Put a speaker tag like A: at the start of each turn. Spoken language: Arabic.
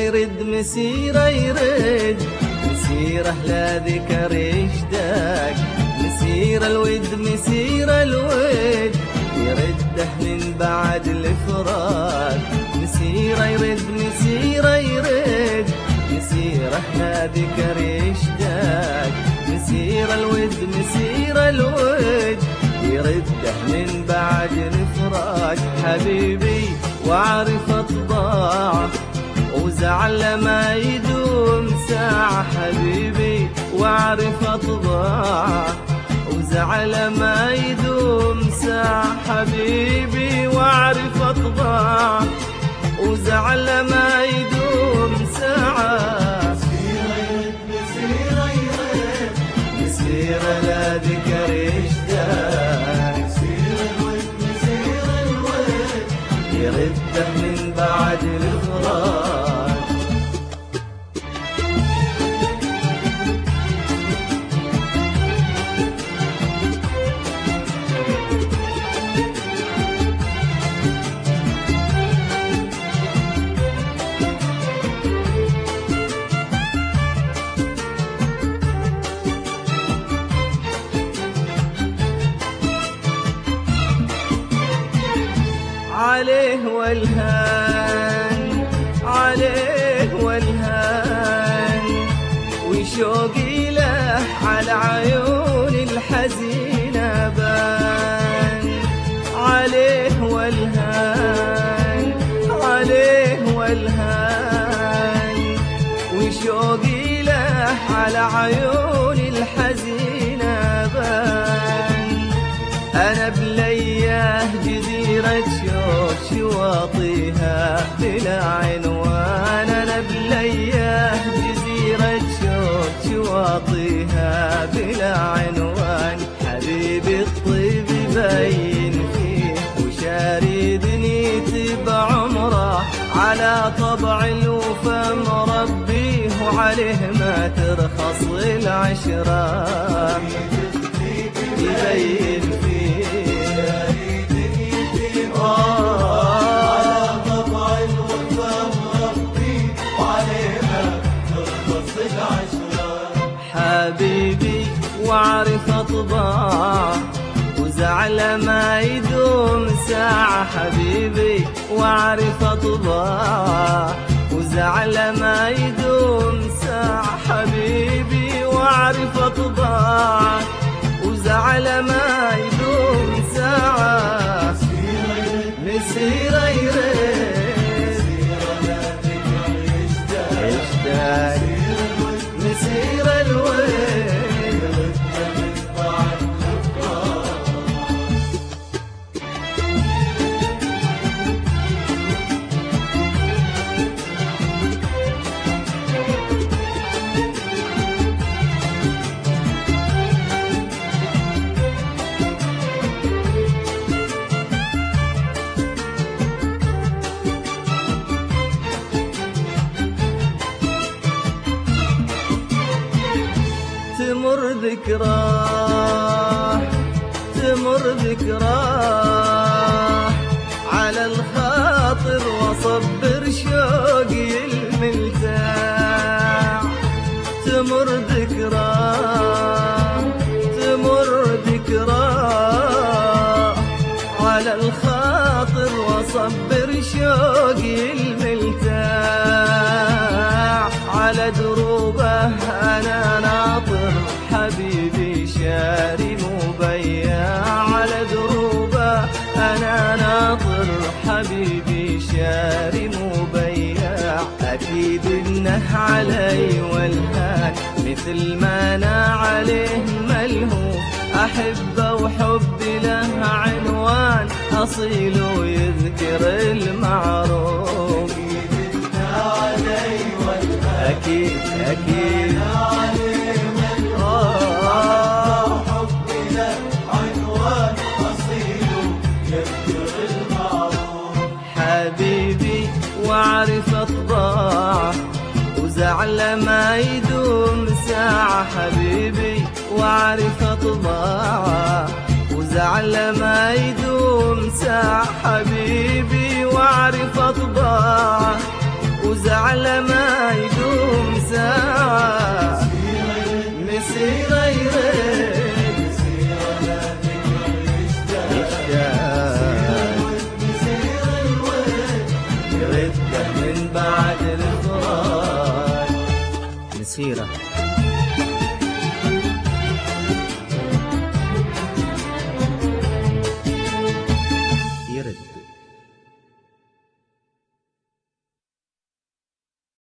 A: يرد مسيره يرد مسيره لا ذكر يشتاق مسير الود مسير الود يرده من بعد الفراق مسيره يرد مسيره يرد مسيره لا ذكر يشتاق مسير الود مسير الود يرده من بعد الفراق حبيبي واعرف اطباعه وزعل ما يدوم ساعة حبيبي واعرف اطباعه وزعل ما يدوم ساعة حبيبي واعرف اطباعه وزعل ما يدوم ساعة مسيرة يرد مسيرة لا ذكر يشتاق مسير الود يرده من بعد الفراق عليه والهان عليه والهان وشوقي له على عيون الحزينة بان عليه والهان عليه والهان وشوقي له على عيون الحزينة بان أنا بلياه جزيرة شوق شواطيها بلا عنوان أنا بلياه جزيرة شوق شواطيها بلا عنوان حبيبي الطيب يبين فيه وشاري دنيتي بعمره على طبع الوفا مربيه وعليه ما ترخص العشرة يبين فيه على طبع الوفا مربيه وعليه ما ترخص العشرة حبيبي واعرف اطباعه وزعل ما يدوم ساعة حبيبي واعرف اطباعه وزعل ما يدوم ساعة حبيبي واعرف اطباعه وزعل ما يدوم ساعة مسيرة يرد يشتاق مسير الود تمر ذكراه تمر ذكراه على الخاطر وصبر شوقي الملتاع تمر ذكراه تمر ذكراه على الخاطر وصبر شوقي الملتاع على دروبه أنا ناطر حبيبي شاري مبيع على دروبه أنا ناطر حبيبي شاري مبيع أكيد إنه علي والهان مثل ما أنا عليه ملهوف أحبه وحبي له عنوان أصيل ويذكر المعروف أكيد أكيد
B: حبي له عنوان أصيل يذكر المعروف
A: حبيبي واعرف أطباعه وزعل ما يدوم ساعة حبيبي واعرف أطباعه وزعل ما يدوم ساعة حبيبي واعرف أطباعه وزعله ما يدوم ساعة. مسيرة يريد يرده من بعد الفراق. مسيرة